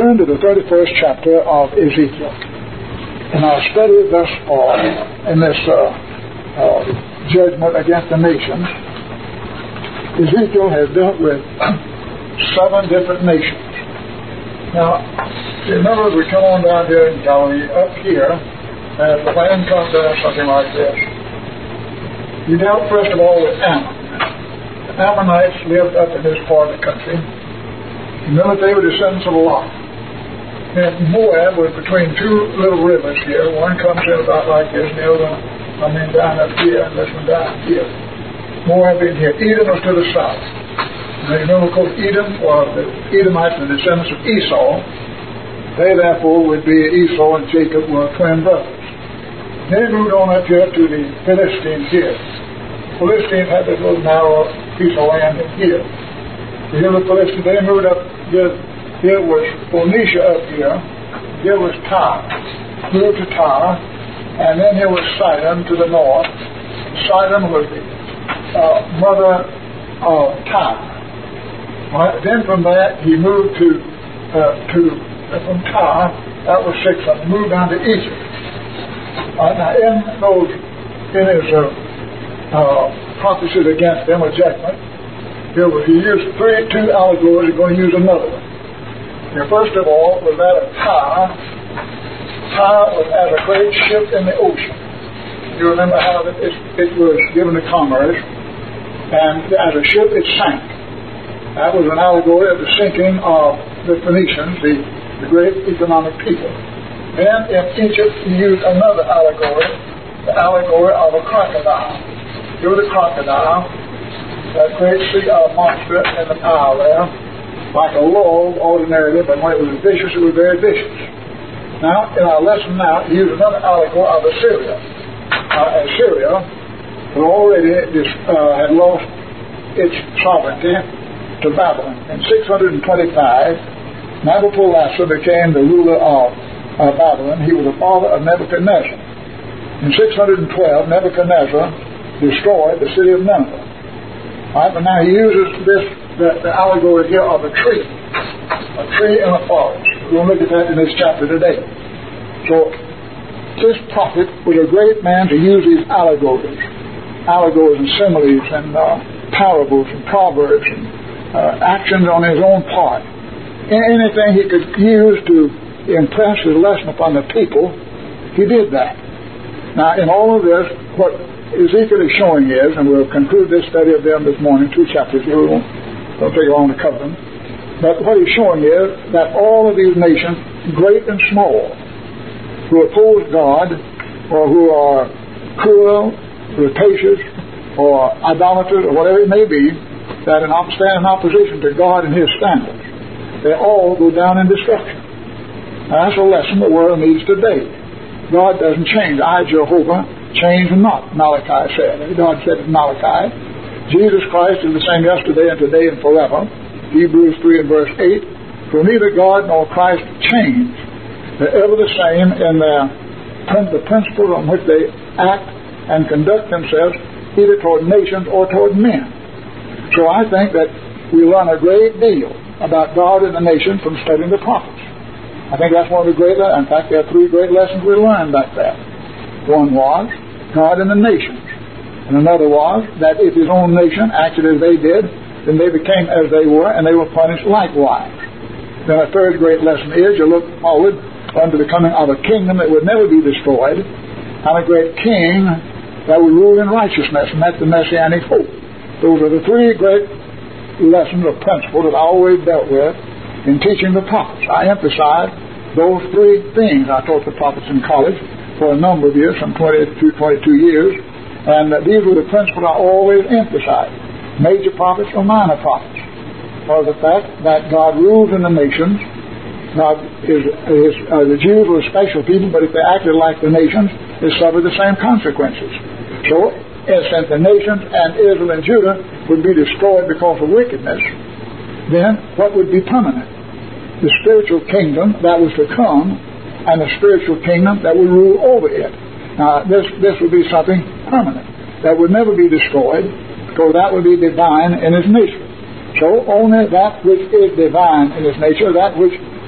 turn to the 31st chapter of Ezekiel. In our study thus far, in this judgment against the nations, Ezekiel has dealt with 7 different nations. Now, remember, as we come on down here in Galilee, up here, as the land comes down something like this, he dealt first of all with Ammon. The Ammonites lived up in this part of the country. Remember, they were descendants of Lot. And Moab was between 2 little rivers here. One comes in about like this, and the other one comes in down up here, and this one down here. Moab in here. Edom was to the south. Now, you know, of course, Edom was the Edomites, the descendants of Esau. They, therefore, would be Esau and Jacob were twin brothers. They moved on up here to the Philistines here. The Philistines had this little narrow piece of land in here. Here the Philistines, they moved up here. Here was Phoenicia up here. Here was Tyre. Moved to Tyre. And then here was Sidon to the north. Sidon was the mother of Tyre. Right. Then from that he moved from Tyre. That was 6 of them. Moved down to Egypt. Now in his prophecies against them, a judgment, he used 2 allegories. He's going to use another one. Now, first of all, was that of Tyre. Tyre was as a great ship in the ocean. You remember how it was given to commerce, and as a ship it sank. That was an allegory of the sinking of the Phoenicians, the great economic people. Then in Egypt he used another allegory, the allegory of a crocodile. Here was a crocodile, that great sea monster in the Nile there, like a log ordinarily, but when it was vicious, it was very vicious. Now, in our lesson now, he used another allegory of Assyria. Assyria had already had lost its sovereignty to Babylon. In 625, Nabopolassar became the ruler of Babylon. He was the father of Nebuchadnezzar. In 612, Nebuchadnezzar destroyed the city of Nineveh. All right, but now he uses the allegory here of a tree in a forest. We'll look at that in this chapter today. So, this prophet was a great man to use these allegories and similes and parables and proverbs and actions on his own part. Anything he could use to impress his lesson upon the people, he did that. Now, in all of this, what Ezekiel is showing is, and we'll conclude this study of them this morning, 2 chapters here, we won't take long to cover them, but what he's showing is that all of these nations, great and small, who oppose God, or who are cruel, rapacious, or idolaters, or whatever it may be, that stand in opposition to God and His standards, they all go down in destruction. Now, that's a lesson the world needs today. God doesn't change. I, Jehovah, change not, Malachi said. God said in Malachi, Jesus Christ is the same yesterday and today and forever. Hebrews 3 and verse 8. For neither God nor Christ change. They're ever the same in the principles on which they act and conduct themselves, either toward nations or toward men. So I think that we learn a great deal about God and the nation from studying the prophets. I think that's one of the great lessons. In fact, there are 3 great lessons we learned about that. One was God and the nations. And another was that if his own nation acted as they did, then they became as they were, and they were punished likewise. Then a 3rd great lesson is you look forward unto the coming of a kingdom that would never be destroyed, and a great king that would rule in righteousness, and that's the messianic hope. Those are the 3 great lessons or principles that I always dealt with in teaching the prophets. I emphasize those 3 things. I taught the prophets in college for a number of years, some 22 years, and these were the principles I always emphasized. Major prophets or minor prophets. For the fact that God rules in the nations. God the Jews were special people, but if they acted like the nations, they suffered the same consequences. So, since the nations and Israel and Judah would be destroyed because of wickedness, then what would be permanent? The spiritual kingdom that was to come, and the spiritual kingdom that would rule over it. Now, this would be something permanent that would never be destroyed, because that would be divine in its nature. So only that which is divine in its nature, that which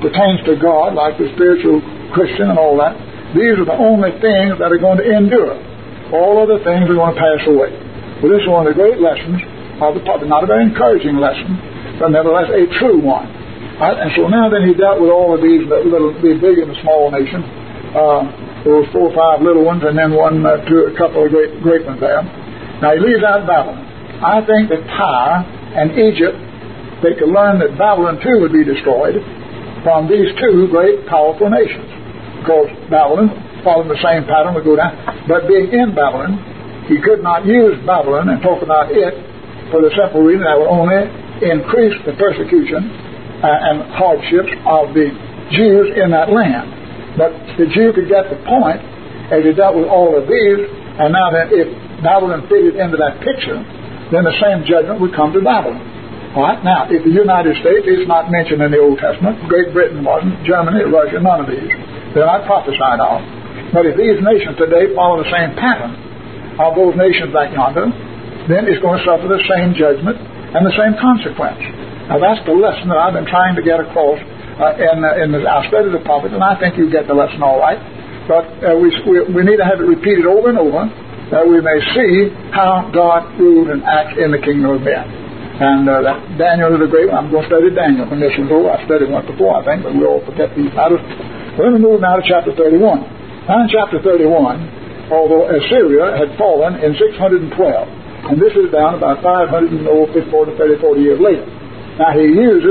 pertains to God, like the spiritual Christian and all that, these are the only things that are going to endure. All other things are going to pass away. Well, this is one of the great lessons of the prophet. Not a very encouraging lesson, but nevertheless a true one. Right? And so now then he dealt with all of these little, the big and the small nations. There were 4 or 5 little ones, and then a couple of great ones there. Now he leaves out Babylon. I think that Tyre and Egypt, they could learn that Babylon too would be destroyed from these 2 great powerful nations. Because Babylon, following the same pattern, would go down. But being in Babylon, he could not use Babylon and talk about it for the simple reason that would only increase the persecution and hardships of the Jews in that land. But the Jew could get the point as he dealt with all of these, and now then if Babylon fitted into that picture, then the same judgment would come to Babylon. All right? Now, if the United States is not mentioned in the Old Testament, Great Britain wasn't, Germany, Russia, none of these. They're not prophesied of. But if these nations today follow the same pattern of those nations back yonder, then it's going to suffer the same judgment and the same consequence. Now that's the lesson that I've been trying to get across in our study of the prophets, and I think you get the lesson all right. But we need to have it repeated over and over that we may see how God rules and acts in the kingdom of men. And that Daniel is a great one. I'm going to study Daniel when this one's over. I studied one before, I think, but we all forget these matters. Let me move now to chapter 31. Now in chapter 31, although Assyria had fallen in 612, and this is down about 540 to 40 years later. Now he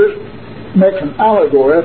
makes an allegory,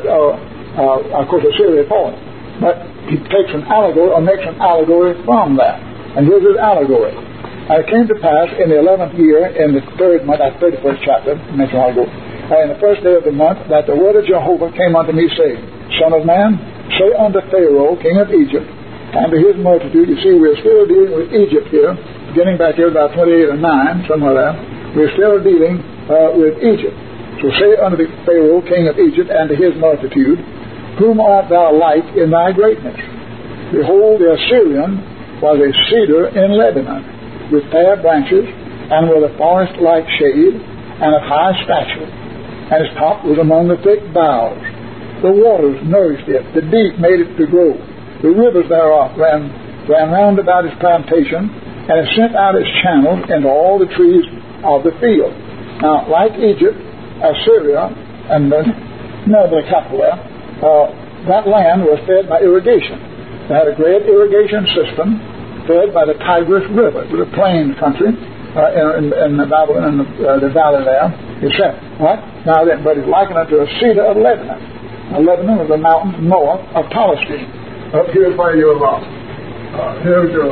of course Assyria had fallen, but he takes an allegory or makes an allegory from that. And here's his allegory. And it came to pass in the 11th year, in the 3rd month, that 31st chapter, mentioned a while ago, in the 1st day of the month, that the word of Jehovah came unto me, saying, Son of man, say unto Pharaoh, king of Egypt, and to his multitude. You see, we're still dealing with Egypt here, beginning back here about 28 or 9, somewhere there. We're still dealing with Egypt. So say unto the Pharaoh, king of Egypt, and to his multitude, whom art thou like in thy greatness? Behold, the Assyrian was a cedar in Lebanon, with fair branches, and with a forest-like shade, and of high stature, and his top was among the thick boughs. The waters nourished it, the deep made it to grow. The rivers thereof ran round about his plantation, and it sent out its channels into all the trees of the field. Now, like Egypt, Assyria, and the capital there, that land was fed by irrigation. They had a great irrigation system fed by the Tigris River. It was a plain country in Babylon, and the valley there, etc. Right? Now, but it's likened unto a cedar of Lebanon. Now, Lebanon was the mountains north of Palestine. Up here by your here's your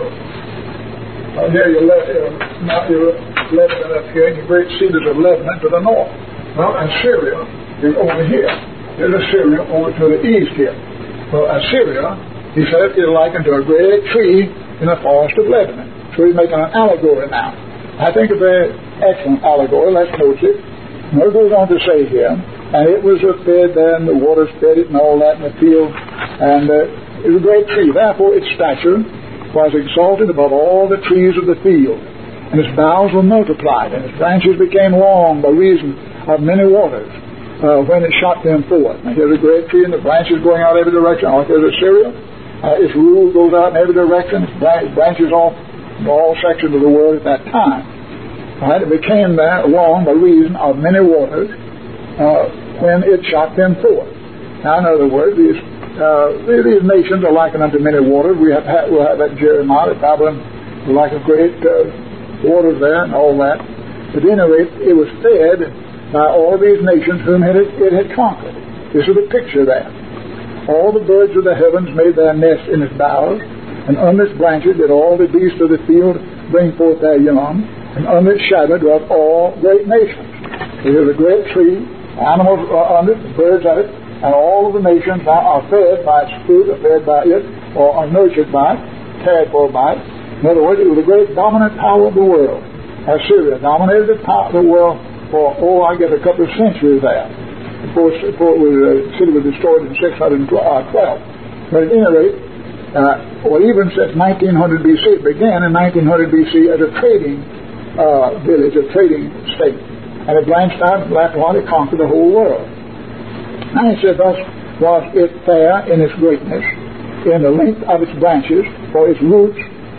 Lebanon up here, and your great cedars of Lebanon to the north. Well, Assyria is over here. There's Assyria over to the east here. Well, Assyria, he said, is likened to a great tree in the forest of Lebanon. So he's making an allegory now. I think a very excellent allegory. Let's note it. Now it goes on to say here, and it was fed there, and the waters fed it, and all that in the field, and it was a great tree. Therefore its stature was exalted above all the trees of the field, and its boughs were multiplied, and its branches became long by reason of many waters, when it shot them forth. Now here's a great tree, and the branches going out every direction. Like there's Assyria, its rule goes out in every direction. Its branches off in all sections of the world at that time. Right? It became there long by reason of many waters when it shot them forth. Now, in other words, these nations are likened unto many waters. We'll have that in Jeremiah, that Babylon was like a great waters there and all that. But at any rate, it was fed by all these nations whom it had conquered. This is the picture there. All the birds of the heavens made their nests in its boughs, and under its branches did all the beasts of the field bring forth their young, and under its shadow dwelt all great nations. So here's a great tree, animals are under it, birds at it, and all of the nations are fed by its fruit, are fed by it, or are nurtured by it, cared for by it. In other words, it was the great dominant power of the world. Assyria dominated the world for, I guess, a couple of centuries there, before the city was destroyed in 612. But at any rate, even since 1900 BC, it began in 1900 BC as a trading village, a trading state. And it branched out and after a while it conquered the whole world. Now he said, thus was it fair in its greatness, in the length of its branches, for its root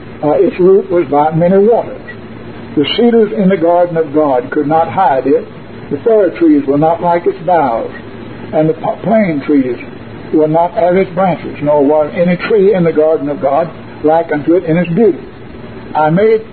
was by many waters. The cedars in the garden of God could not hide it. The fir trees were not like its boughs, and the plane trees were not as its branches, nor was any tree in the garden of God like unto it in its beauty. I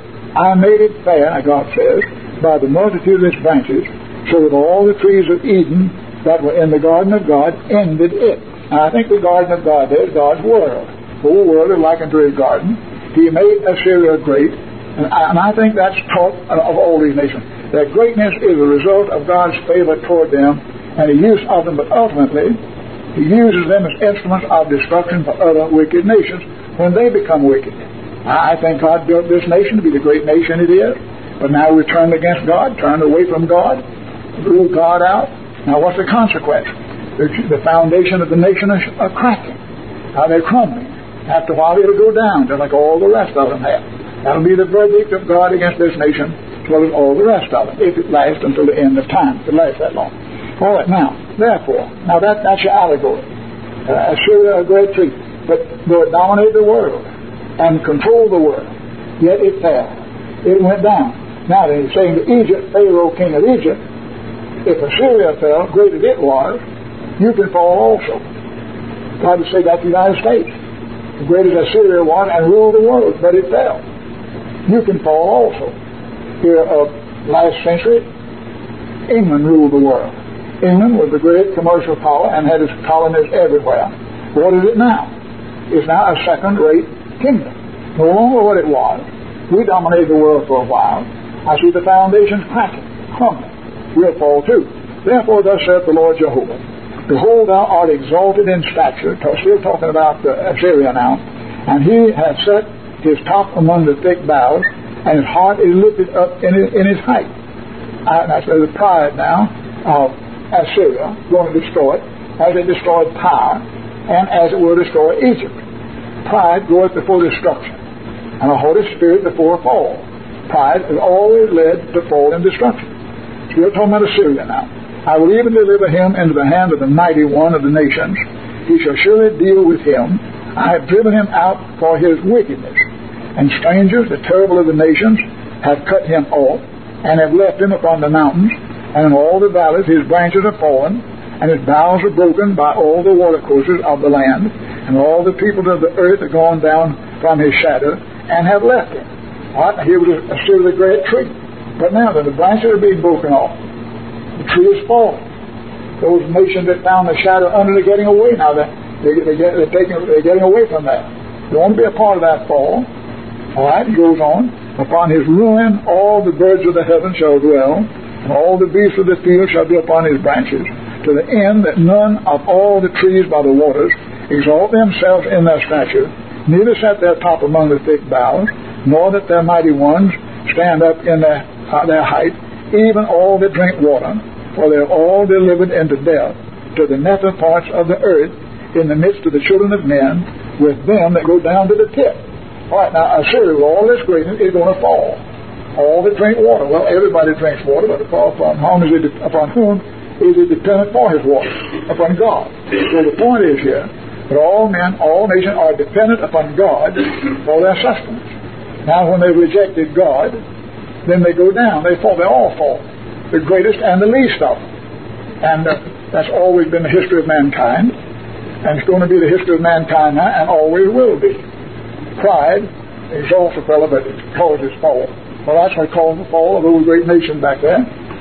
made it fair, God says, by the multitude of its branches, so that all the trees of Eden that were in the garden of God ended it. Now, I think the garden of God there is God's world. The whole world is like unto his garden. He made Assyria great, and I think that's taught of all these nations. That greatness is a result of God's favor toward them and the use of them, but ultimately he uses them as instruments of destruction for other wicked nations when they become wicked. I think God built this nation to be the great nation it is, but now we've turned against God, turned away from God, ruled God out. Now what's the consequence? The foundation of the nation are cracking. Now they're crumbling. After a while it'll go down, just like all the rest of them have. That'll be the verdict of God against this nation, as well as all the rest of them, if it lasts until the end of time, if it lasts that long. All right, now, therefore, that's your allegory. Assyria, a great tree, but though it dominated the world and controlled the world, yet it fell. It went down. Now then, he's saying to Egypt, Pharaoh, king of Egypt, if Assyria fell, great as it was, you can fall also. God would say that to the United States. As great as Assyria was and ruled the world, but it fell. You can fall also. Here of last century, England ruled the world. England was the great commercial power and had its colonies everywhere. What is it now? It's now a second-rate kingdom. No longer what it was. We dominated the world for a while. I see the foundations cracking, crumbling. We'll fall too. Therefore, thus saith the Lord Jehovah, behold, thou art exalted in stature, still talking about Assyria now, and he hath set his top among the thick boughs, and his heart is lifted up in his height. That's the pride now of Assyria, going to destroy it, as it destroyed Tyre, and as it will destroy Egypt. Pride goeth before destruction, and a haughty spirit before a fall. Pride is always led to fall and destruction. Still talking about Assyria now. I will even deliver him into the hand of the mighty one of the nations. He shall surely deal with him. I have driven him out for his wickedness. And strangers, the terrible of the nations, have cut him off, and have left him upon the mountains, and in all the valleys his branches are fallen, and his boughs are broken by all the watercourses of the land, and all the people of the earth are gone down from his shadow, and have left him. All right, here was Assyria, the great tree. But now the branches are being broken off. The tree is falling. Those nations that found the shadow under, they're getting away now. They're getting away from that. They want to be a part of that fall. All right, he goes on. Upon his ruin all the birds of the heaven shall dwell, and all the beasts of the field shall be upon his branches, to the end that none of all the trees by the waters exalt themselves in their stature, neither set their top among the thick boughs, nor that their mighty ones stand up in their height, even all that drink water, for they are all delivered into death, to the nether parts of the earth, in the midst of the children of men, with them that go down to the pit. All right, now Assyria, with all this greatness, is going to fall. All that drink water. Well, everybody drinks water, but upon whom is it dependent for his water? Upon God. So the point is here that all men, all nations are dependent upon God for their sustenance. Now, when they rejected God, then they go down. They fall. They all fall. The greatest and the least of them. And that's always been the history of mankind. And it's going to be the history of mankind now, and always will be. Pride exalts a fellow, but it causes fall. Well, that's what caused the fall of those great nations back there.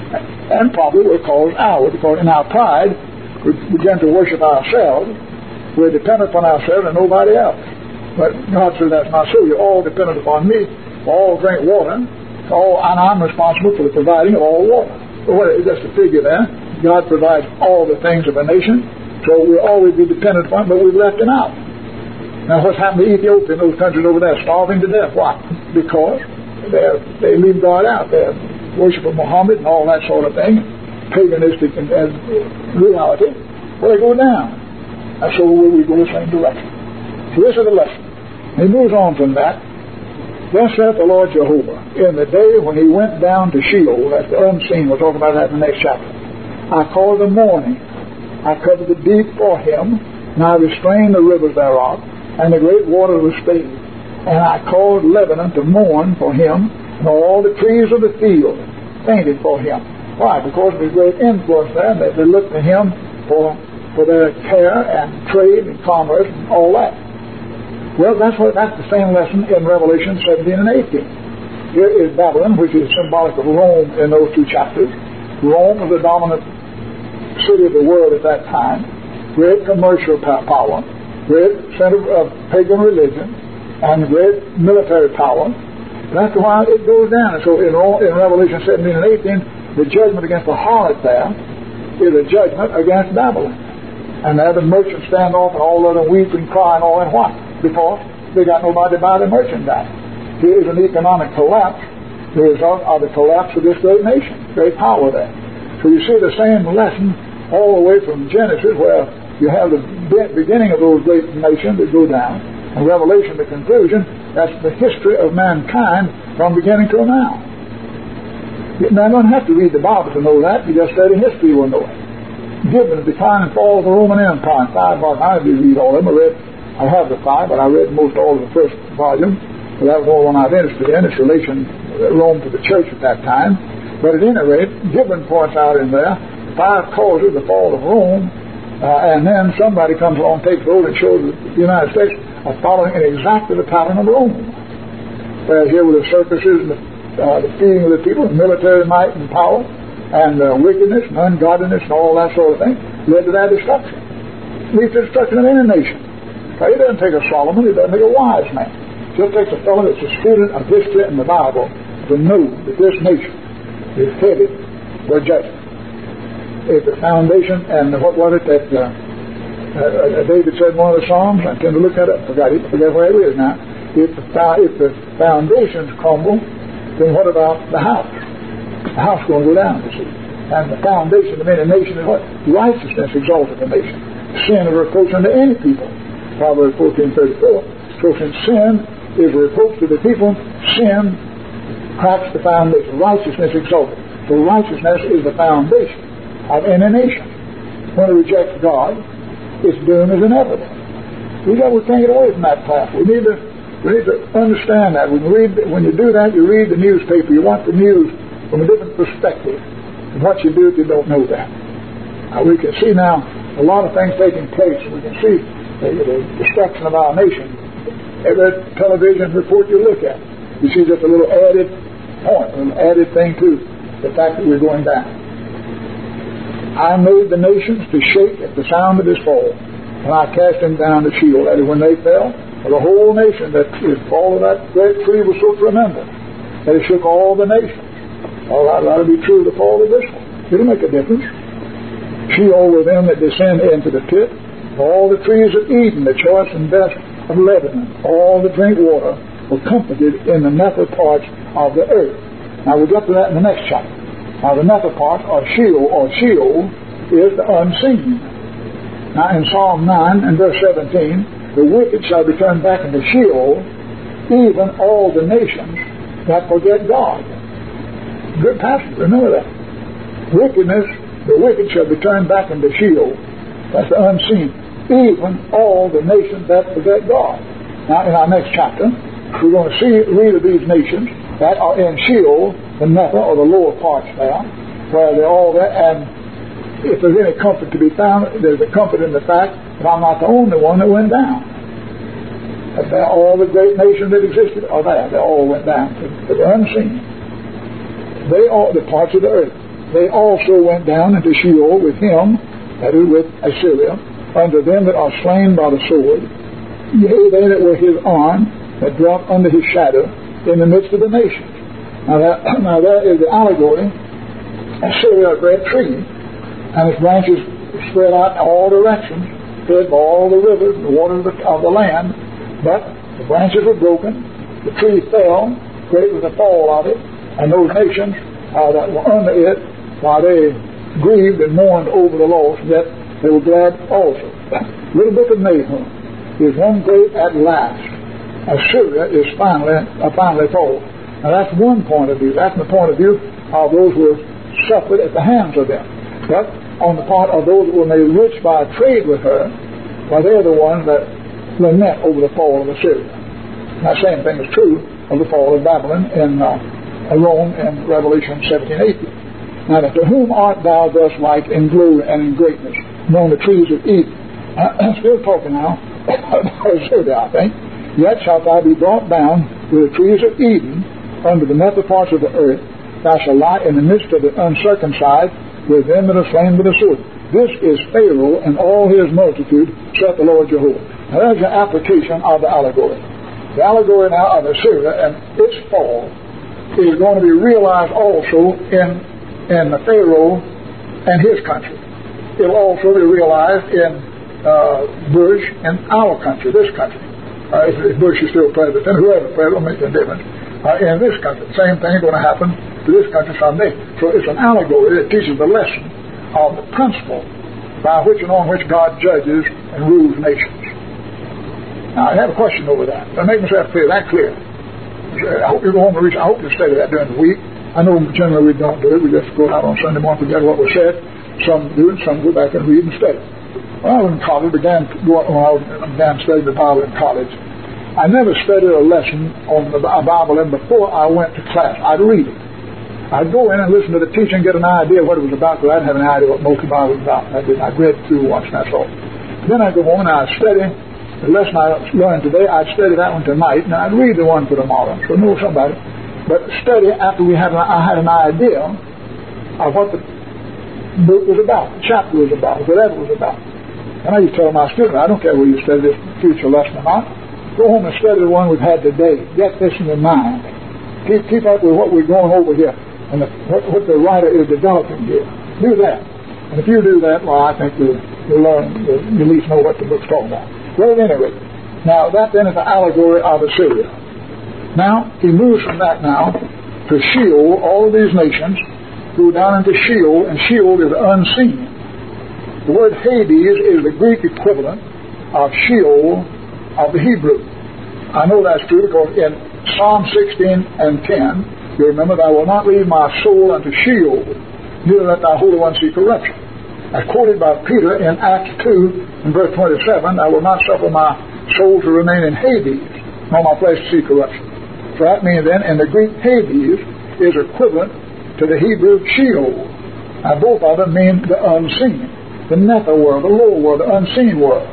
And probably will cause ours, because in our pride, we begin to worship ourselves. We're dependent upon ourselves and nobody else. But God says that's not so. You're all dependent upon me. All drink water. And I'm responsible for the providing of all water. Well, that's the figure there. God provides all the things of a nation. So we'll always be dependent upon him, but we've left him out. Now what's happened to Ethiopia and those countries over there? Starving to death. Why? Because they leave God out. They're worshiping Muhammad and all that sort of thing. Paganistic and reality. Well, they go down. And so we go the same direction. So this is the lesson. He moves on from that. Thus saith the Lord Jehovah, in the day when he went down to Sheol, that's the unseen, we'll talk about that in the next chapter, I call the morning, I covered the deep for him, and I restrained the rivers thereof, and the great waters were stayed. And I caused Lebanon to mourn for him, and all the trees of the field fainted for him. Why? Because of his great influence there, that they looked to him for their care and trade and commerce and all that. Well, that's the same lesson in Revelation 17 and 18. Here is Babylon, which is symbolic of Rome in those two chapters. Rome was the dominant city of the world at that time. Great commercial power, great center of pagan religion, and great military power. That's why it goes down. And so in Revelation 17 and 18, the judgment against the harlot there is a judgment against Babylon. And there the merchants stand off and all of them weep and cry and all that. Why? Because they got nobody to buy their merchandise. Here is an economic collapse, the result of the collapse of this great nation, great power there. So you see the same lesson all the way from Genesis, where you have the beginning of those great nations that go down, and Revelation, the conclusion. That's the history of mankind from beginning to now. Now, you don't have to read the Bible to know that. You just study history, you will know it. Gibbon, the decline and fall of the Roman Empire. 5 volumes. I didn't read all of them. I have the 5, but I read most all of the first volume. So that was the one I was interested in. Its relation Rome to the church at that time. But at any rate, Gibbon points out in there 5 causes the fall of Rome, and then somebody comes along, takes those, and shows the United States are following in exactly the pattern of Rome. Here were the circuses, and the feeding of the people, the military might and power, and wickedness and ungodliness and all that sort of thing led to that destruction. Leads to the destruction of any nation. Now, it doesn't take a Solomon, it doesn't take a wise man. It just takes a fellow that's a student of history and the Bible to know that this nation is headed for judgment. It's the foundation, and what was it that David said in one of the Psalms? I tend to look at it, forget where it is now. If the foundations crumble, then what about the house? The house is going to go down, you see. And the foundation of any nation is what? Righteousness exalteth a nation. Sin is a reproach unto any people. Proverbs 14:34. So since sin is a reproach to the people, sin cracks the foundation. Righteousness exalteth. So righteousness is the foundation of any nation. When it rejects God, its doom is inevitable. We can't get away from that path. We need to understand that. When you do that, you read the newspaper. You want the news from a different perspective. And what you do if you don't know that. Now, we can see now a lot of things taking place. We can see the destruction of our nation. Every television report you look at, you see just a little added point, a little added thing to the fact that we're going down. I made the nations to shake at the sound of his fall, and I cast them down to Sheol. That is, when they fell, the whole nation that is fall of that great tree was so tremendous that it shook all the nations. All right, that'll be true of the fall of this one. It'll make a difference. Sheol were them that descend into the pit. All the trees of Eden, the choice and best of Lebanon, all the drink water were comforted in the nether parts of the earth. Now we'll get to that in the next chapter. Now the nether part, or Sheol, is the unseen. Now in Psalm 9 and verse 17, the wicked shall be turned back into Sheol, even all the nations that forget God. Good passage, remember that. Wickedness, the wicked shall be turned back into Sheol. That's the unseen. Even all the nations that forget God. Now in our next chapter, we're going to read of these nations that are in Sheol, the nether or the lower parts there, where they're all there, and if there's any comfort to be found, there's a comfort in the fact that I'm not the only one that went down. That all the great nations that existed are there. They all went down to the unseen. They all, the parts of the earth, they also went down into Sheol with him, that is with Assyria, unto them that are slain by the sword, yea, they that were his arm, that dwelt under his shadow in the midst of the nations. Now there is the allegory. Assyria, a great tree, and its branches spread out in all directions, fed by all the rivers, the waters of the land, but the branches were broken, the tree fell, great was the fall of it, and those nations that were under it, while they grieved and mourned over the loss, yet they were glad also. Little book of Nahum is one great at last. Assyria is finally fall. Now that's one point of view. That's the point of view of those who have suffered at the hands of them. But on the part of those that were made rich by trade with her, well, they're the ones that lament over the fall of Assyria. And that same thing is true of the fall of Babylon in Rome in Revelation 17:18. Now, to whom art thou thus like in glory and in greatness, among the trees of Eden? Still talking now about Assyria, I think. Yet shalt thou be brought down with the trees of Eden under the nether parts of the earth. Thou shalt lie in the midst of the uncircumcised with them that are slain with the sword. This is Pharaoh and all his multitude, saith the Lord Jehovah. Now, there's an application of the allegory. The allegory now of Assyria and its fall is going to be realized also in the Pharaoh and his country. It will also be realized in Bush and our country, this country. If Bush is still president, whoever president will make a difference. In this country, the same thing is going to happen to this country someday. So it's an allegory that teaches the lesson of the principle by which and on which God judges and rules nations. Now, I have a question over that. I make myself clear, that clear. I hope you go home and read. I hope you study that during the week. I know generally we don't do it. We just go out on Sunday morning, forget what was said. Some do it, some go back and read and study. When I was in college, when I began studying the Bible in college, I never studied a lesson on the Bible, and before I went to class, I'd read it. I'd go in and listen to the teacher and get an idea of what it was about, because I didn't have an idea what most of the Bible was about. I'd read through once, and that's all. Then I'd go home and I'd study the lesson I learned today. I'd study that one tonight, and I'd read the one for tomorrow, so know something about it. But study after I had an idea of what the book was about, the chapter was about, whatever it was about. And I used to tell my students, I don't care whether you study this future lesson or not, go home and study the one we've had today. Get this in your mind. Keep up with what we're going over here and what the writer is developing here. Do that. And if you do that, well, I think you'll learn, you'll at least know what the book's talking about. Well, at any rate, now that then is the allegory of Assyria. Now, he moves from that now to Sheol. All of these nations go down into Sheol, and Sheol is unseen. The word Hades is the Greek equivalent of Sheol of the Hebrew. I know that's true because in Psalm 16 and 10, you remember, I will not leave my soul unto Sheol, neither let thy Holy One see corruption. As quoted by Peter in Acts 2 and verse 27, I will not suffer my soul to remain in Hades, nor my flesh to see corruption. So that means then, in the Greek, Hades is equivalent to the Hebrew Sheol. Now both of them mean the unseen, the nether world, the lower world, the unseen world.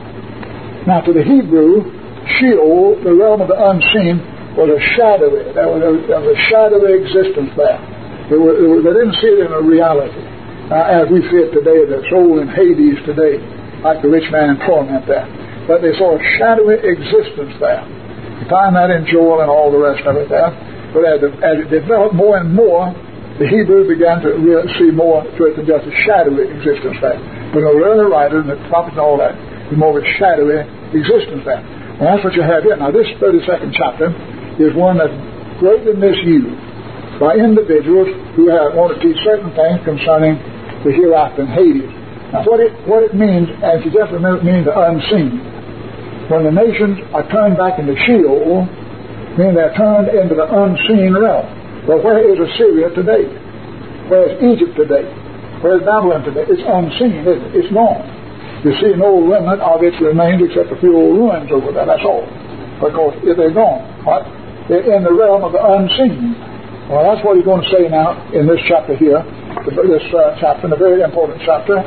Now to the Hebrew, Sheol, the realm of the unseen, was a shadowy. There was a shadowy existence there. They didn't see it in a reality. As we see it today, the soul in Hades today, like the rich man in torment there. But they saw a shadowy existence there. You find that in Joel and all the rest of it there. But as it developed more and more, the Hebrew began to really see more to it than just a shadowy existence there. But the early writers and the prophets and all that, there's more of a shadowy existence there. Well, that's what you have here. Now, this 32nd chapter is one that's greatly misused by individuals who want to teach certain things concerning the hereafter in Hades. Now, what it means, as you just remember, it means the unseen. When the nations are turned back into Sheol, meaning they're turned into the unseen realm. Well, where is Assyria today? Where is Egypt today? Where is Babylon today? It's unseen, isn't it? It's gone. You see no remnant of its remains except a few old ruins over there, that's all. Because they're gone. What? They're in the realm of the unseen. Well, that's what he's going to say now in this chapter here, this chapter, a very important chapter.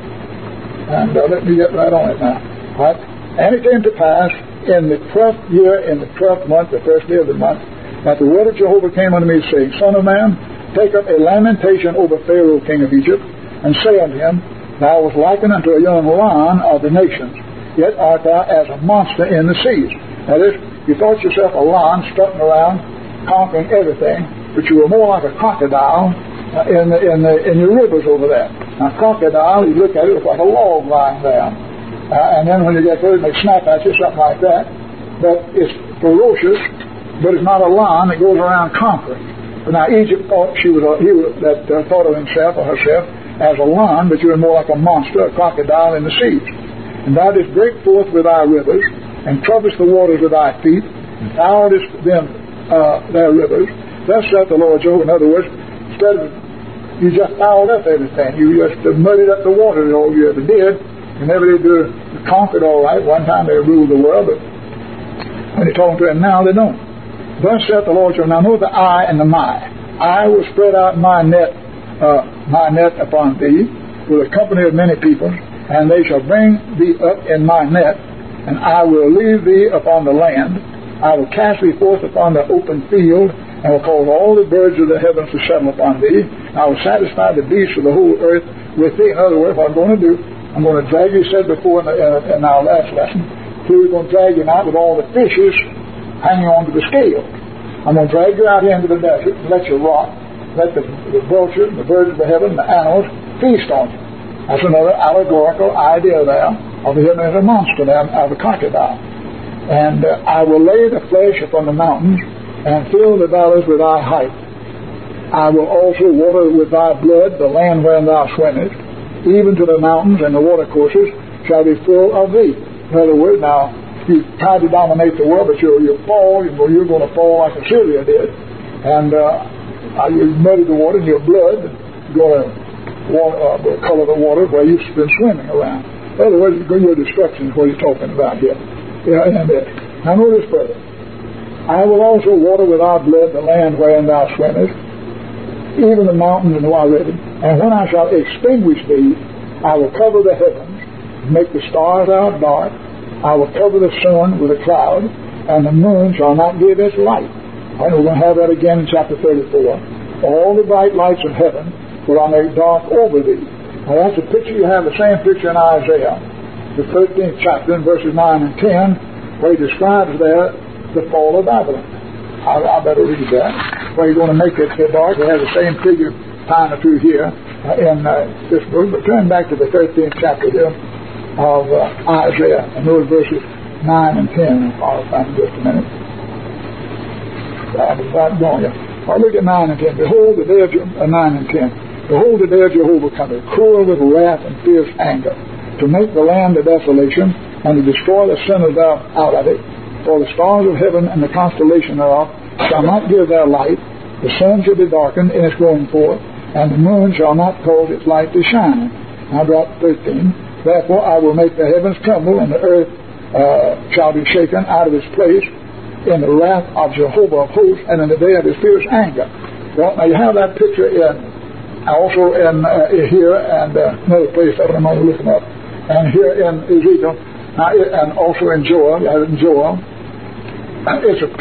And let me get right on it now. Right? And it came to pass in the 12th year, in the 12th month, the first day of the month, that the word of Jehovah came unto me, saying, Son of man, take up a lamentation over Pharaoh, king of Egypt, and say unto him, Thou wast likened unto a young lion of the nations, yet art thou as a monster in the seas. That is, you thought yourself a lion strutting around, conquering everything, but you were more like a crocodile in your rivers over there. Now, crocodile, you look at it, it's like a log lying there. And then when you get through, it may snap at you, something like that. But it's ferocious, but it's not a lion that goes around conquering. But now Egypt thought thought of himself or herself as a lion, but you were more like a monster, a crocodile in the seas. And thou didst break forth with thy rivers, and troublest the waters with thy feet, and thou didst them their rivers. Thus saith the Lord Jehovah. In other words, instead of You just fouled up everything. You just muddied up the water all you ever did. You never did conquer it all right. One time they ruled the world, but when you're talking to them now, they don't. Thus saith the Lord, now know the I and the my. I will spread out my net upon thee with a company of many people, and they shall bring thee up in my net, and I will leave thee upon the land. I will cast thee forth upon the open field, and will cause all the birds of the heavens to settle upon thee. I will satisfy the beasts of the whole earth with thee. In other words, what I'm going to do, I'm going to drag you, said before in our last lesson, we're going to drag you out with all the fishes hanging on to the scale. I'm going to drag you out into the desert and let you rot. Let the vultures, the birds of the heaven, the animals feast on you. That's another allegorical idea there of him as a monster there, of a crocodile. And I will lay the flesh upon the mountains and fill the valleys with thy height. I will also water with thy blood the land wherein thou swimmest, even to the mountains and the watercourses shall be full of thee. In other words, now, you tried to dominate the world, but you're going to fall like Assyria did. And you muddy the water in your blood, you're going to color the water where you've been swimming around. In other words, your destruction is what he's talking about here. Now notice further. I will also water with thy blood the land wherein thou swimmest, even the mountains and the wild river. And when I shall extinguish thee, I will cover the heavens, make the stars out dark. I will cover the sun with a cloud, and the moon shall not give its light. And we're going to have that again in chapter 34. All the bright lights of heaven will I make dark over thee. Now that's a picture. You have the same picture in Isaiah, the 13th chapter, in verses 9 and 10, where he describes there the fall of Babylon. I better read that. Where he's going to make it dark. We have the same figure time or two here in this book. But turn back to the 13th chapter here of Isaiah, and those verses 9 and 10. I'll find in just a minute. I'll look at 9 and 10. Behold, the day of 9 and 10. Behold, the day of Jehovah cometh, cruel with wrath and fierce anger, to make the land a desolation, and to destroy the sinners out of it. For the stars of heaven and the constellation thereof shall not give their light. The sun shall be darkened in its going forth, and the moon shall not cause its light to shine. Now drop 13. Therefore I will make the heavens tremble, and the earth shall be shaken out of its place in the wrath of Jehovah of hosts, and in the day of his fierce anger. Well, now you have that picture also in here, and another place that I'm only looking up, and here in Ezekiel, and also in Joel, and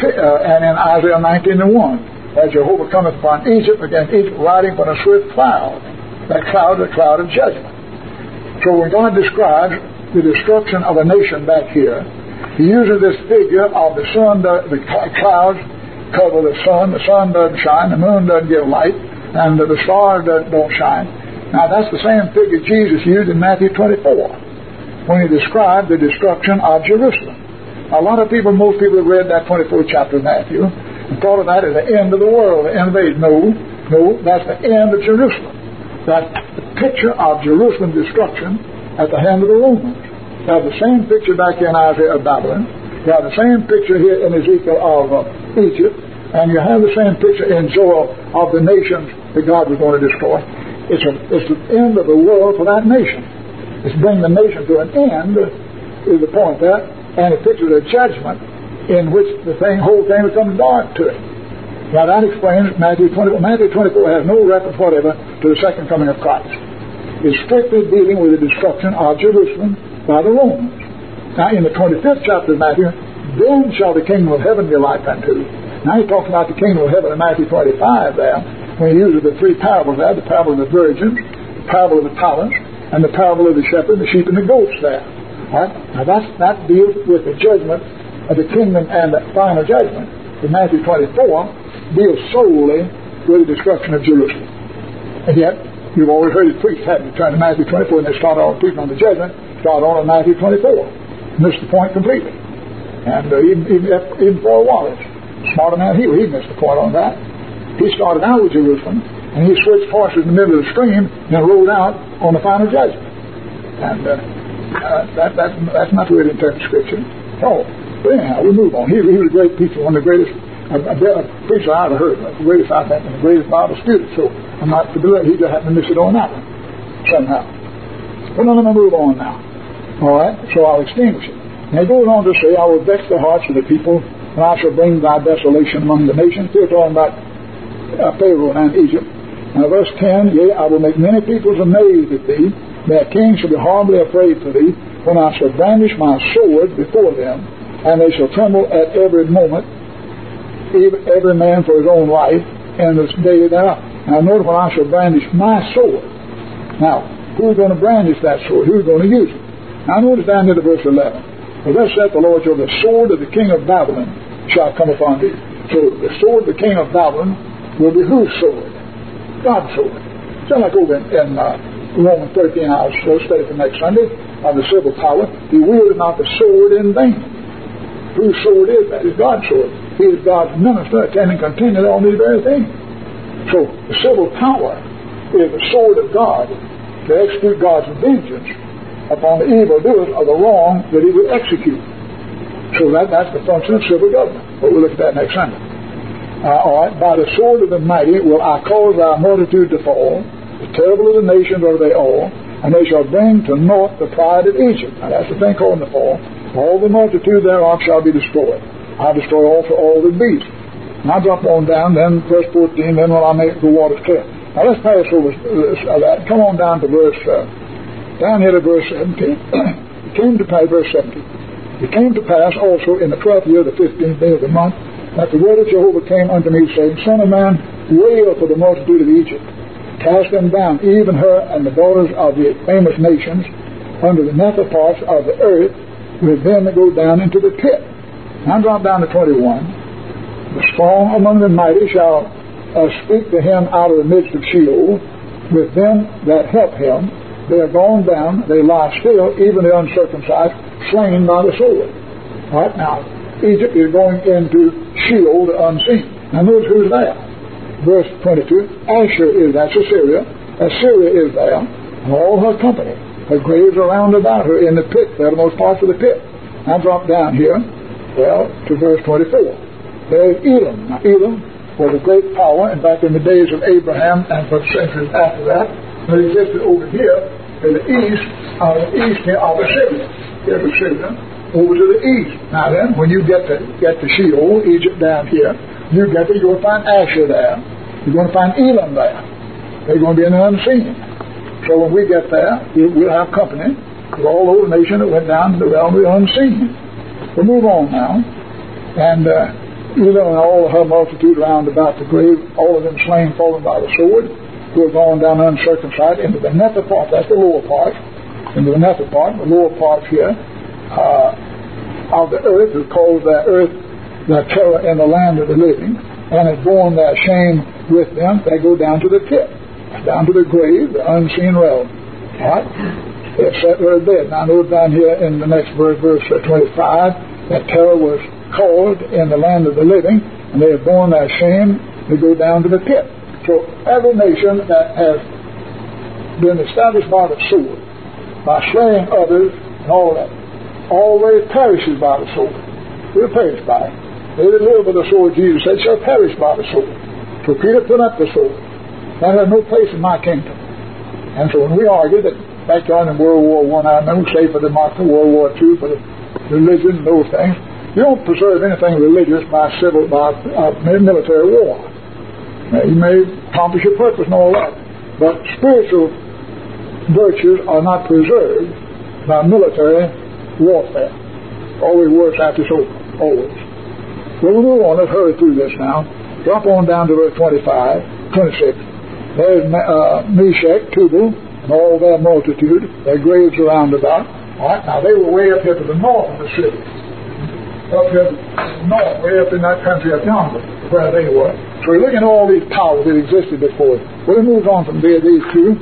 in Isaiah 19:1, as Jehovah cometh upon Egypt, against Egypt riding upon a swift cloud. That cloud is a cloud of judgment. So when God describes the destruction of a nation back here, he uses this figure of the sun, the clouds cover the sun doesn't shine, the moon doesn't give light, and the stars don't shine. Now that's the same figure Jesus used in Matthew 24, when he described the destruction of Jerusalem. Now, most people have read that 24th chapter of Matthew and thought of that as the end of the world, the end of age. No, that's the end of Jerusalem. That's the picture of Jerusalem's destruction at the hand of the Romans. You have the same picture back here in Isaiah of Babylon. You have the same picture here in Ezekiel of Egypt. And you have the same picture in Joel of the nations that God was going to destroy. It's the end of the world for that nation. It's bringing the nation to an end, is the point there. And it pictures a judgment in which the whole thing becomes dark to it. Now that explains Matthew 24. Matthew 24 has no reference whatever to the second coming of Christ. It's strictly dealing with the destruction of Jerusalem by the Romans. Now in the 25th chapter of Matthew, then shall the kingdom of heaven be like unto. Now he talks about the kingdom of heaven in Matthew 25 there, when he uses the three parables there, the parable of the virgins, the parable of the talents, and the parable of the shepherd, the sheep, and the goats there. Right? Now that deals with the judgment of the kingdom and the final judgment. In Matthew 24 deals solely with the destruction of Jerusalem. And yet, you've always heard it preached, haven't you? Turn to Matthew 24 and they start on preaching on the judgment, start on in Matthew 24. Missed the point completely. And even Paul Wallace, smarter man he missed the point on that. He started out with Jerusalem and he switched horses in the middle of the stream and then rode out on the final judgment. And that's not the way to interpret Scripture. Oh, but anyhow, we move on. He was a great preacher, one of the greatest a preacher I'd heard, the greatest, I think, and the greatest Bible student, so I'm not to do it. He just happened to miss it on that one, somehow. But let me move on now. All right, so I'll extinguish it. And he goes on to say, I will vex the hearts of the people, and I shall bring thy desolation among the nations. Still talking about Pharaoh and Egypt. Now verse 10, yea, I will make many peoples amazed at thee, their kings shall be horribly afraid for thee, when I shall brandish my sword before them, and they shall tremble at every moment, every man for his own life, in this day thereof. Now notice when I shall brandish my sword. Now, who's going to brandish that sword? Who's going to use it? Now notice down here to verse 11. For thus saith the Lord, the sword of the king of Babylon shall come upon thee. So the sword of the king of Babylon will be whose sword? God's sword. Just like over in Romans 13, I'll study for next Sunday, of the civil power. He wielded not the sword in vain. Whose sword is that? It's God's sword. He is God's minister, attending continually on these very things. So the civil power is the sword of God to execute God's vengeance upon the evildoers of the wrong that he would execute. So that's the function of civil government. But we'll look at that next Sunday. All right. By the sword of the mighty will I cause thy multitude to fall. The terrible of the nations are they all, and they shall bring to naught the pride of Egypt. Now that's the thing called the fall. All the multitude thereof shall be destroyed. I destroy also all the beasts. Now drop on down, then verse 14, then will I make the waters clear. Now let's pass over that. Come on down to verse, down here to verse 17. It came to pass, verse 17. It came to pass also in the 12th year, the 15th day of the month, that the word of Jehovah came unto me, saying, Son of man, wail for the multitude of Egypt. Cast them down, even her and the daughters of the famous nations, under the nether parts of the earth, with them that go down into the pit. Now drop down to 21. The strong among the mighty shall speak to him out of the midst of Sheol, with them that help him. They are gone down, they lie still, even the uncircumcised, slain by the sword. All right, now, Egypt is going into Sheol, the unseen. Now notice who's there. Verse 22, Asher is, that's Assyria. Assyria is there, and all her company. Her graves are round about her in the pit, the uttermost parts of the pit. Now drop down here, well, to verse 24. There is Elam. Now Elam was a great power. In fact, in the days of Abraham and for centuries after that, it existed over here in the east of Assyria. Here's Assyria, over to the east. Now then, when you get to Sheol, Egypt down here, you're going to find Asher there. You're going to find Elam there. They're going to be in the unseen. So when we get there, we'll have company with all those nations that went down to the realm of the unseen. We'll move on now. And Elam and all of her multitude round about the grave, all of them slain, fallen by the sword, who are gone down uncircumcised into the nether part. That's the lower part. Into the nether part, the lower part here, of the earth, who calls that earth the terror in the land of the living, and has borne their shame with them. They go down to the pit, down to the grave, the unseen realm. All right? They're set there dead. Now note down here in the next verse, verse 25, that terror was caused in the land of the living, and they have borne their shame. They go down to the pit. So every nation that has been established by the sword, by slaying others and all that, always perishes by the sword. Will perish by it. They that live by the sword, Jesus said, shall perish by the sword. So Peter put up the sword. That has no place in my kingdom. And so when we argue that back on in World War I remember, say for democracy, World War II, for the religion and those things, you don't preserve anything religious by military war. Now, you may accomplish your purpose and all that, but spiritual virtues are not preserved by military warfare. Always works after so, always. Well, we'll move on. Let's hurry through this now. Drop on down to verse 26. There's Meshach, Tubal, and all their multitude, their graves around about. All right, now they were way up here to the north of the city. Up here to the north, way up in that country up yonder, where they were. So we're looking at all these powers that existed before. Well, we move on from there, these two,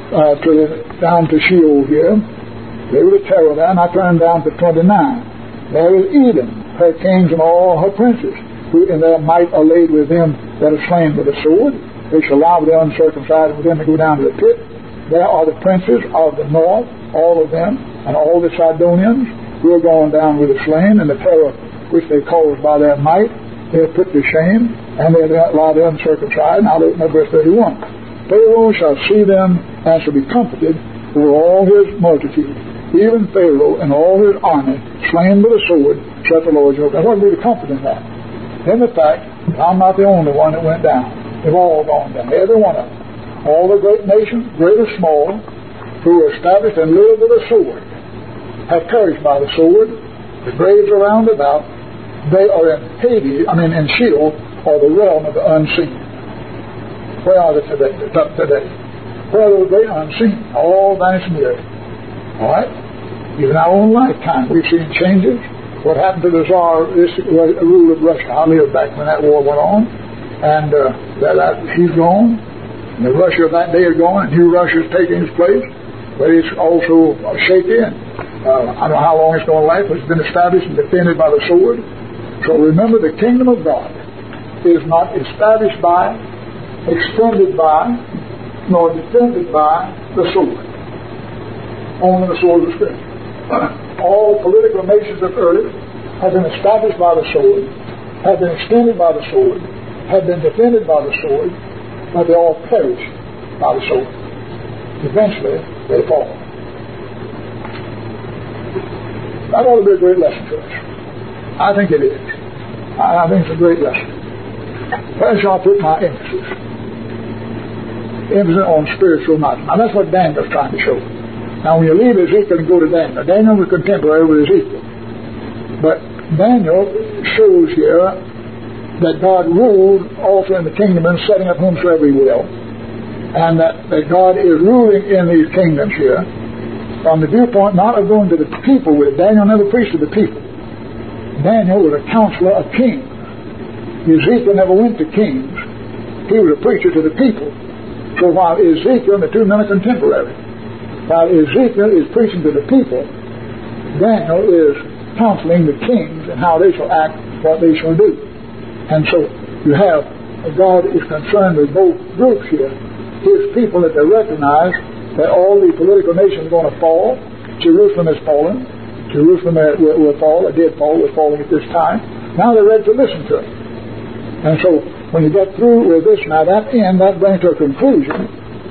down to Sheol here. They were the terror there, and I turned down to 29. There is Edom, her kings and all her princes, who in their might are laid with them that are slain with the sword. They shall lie with the uncircumcised, with them to go down to the pit. There are the princes of the north, all of them, and all the Sidonians, who are going down with the slain, and the terror which they caused by their might. they'll put to shame, and they'll lie the uncircumcised. Now look at verse 31. Pharaoh shall see them and shall be comforted over all his multitude. Even Pharaoh and all his army slain with a sword, saith the Lord Jehovah. Now what would be the comfort in that? In the fact that I'm not the only one that went down. They've all gone down, every one of them. All the great nations, great or small, who were established and lived with a sword, have perished by the sword. The graves around about, they are in Hades, in Sheol, or the realm of the unseen. Where are they today? Where are those great unseen? All vanished from the earth. All right? Even our own lifetime, we've seen changes. What happened to the Tsar, this rule of Russia? I lived back when that war went on, and he's gone. And the Russia of that day is gone, and new Russia is taking his place. But it's also shaky, and I don't know how long it's going to last, but it's been established and defended by the sword. So remember, the kingdom of God is not established by, extended by, nor defended by the sword. Only the sword of Scripture. All political nations of earth have been established by the sword, have been extended by the sword, have been defended by the sword, but they all perish by the sword. Eventually, they fall. That ought to be a great lesson to us. I think it is. I think it's a great lesson. Where shall I put my emphasis? Emphasis on spiritual matters. Now that's what Daniel's trying to show. Now when you leave Ezekiel and go to Daniel, Daniel was contemporary with Ezekiel. But Daniel shows here that God ruled also in the kingdom and setting up whomsoever he will. And that God is ruling in these kingdoms here from the viewpoint not of going to the people with. Daniel never preached to the people. Daniel was a counselor of kings. Ezekiel never went to kings. He was a preacher to the people. So while Ezekiel and the two men are contemporary, while Ezekiel is preaching to the people, Daniel is counseling the kings and how they shall act, what they shall do. And so you have, God is concerned with both groups here. His people, that they recognize that all the political nations are going to fall. Jerusalem has fallen. Jerusalem will fall. It did fall. Was falling at this time. Now they're ready to listen to it. And so when you get through with this, now that brings to a conclusion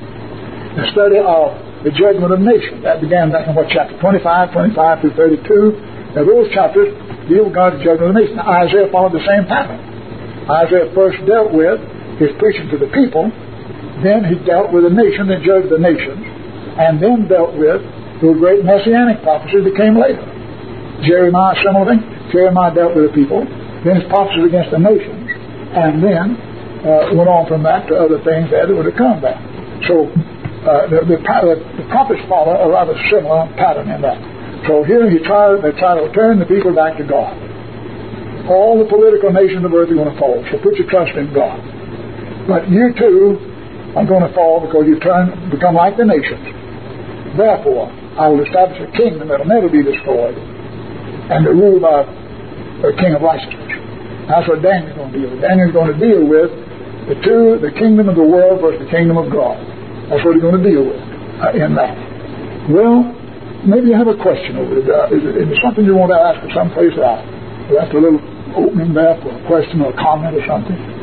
the study of the judgment of nations. That began back in what, chapter 25 through 32. Now those chapters deal with God's judgment of nations. Now Isaiah followed the same pattern. Isaiah first dealt with his preaching to the people. Then he dealt with the nation and judged the nations, and then dealt with those great messianic prophecies that came later. Jeremiah, similar thing. Jeremiah dealt with the people, then his prophecies against the nations, and then went on from that to other things that were to come back. So the prophets follow a rather similar pattern in that. So here they try to turn the people back to God. All the political nations of earth are going to fall, so put your trust in God. But you too are going to fall because you become like the nations. Therefore, I will establish a kingdom that will never be destroyed, and to rule by a king of righteousness. That's what Daniel's going to deal with. Daniel's going to deal with the kingdom of the world versus the kingdom of God. That's what he's going to deal with in that. Well, maybe you have a question over it. Is it something you want to ask or someplace out? That's a little opening there for a question or a comment or something.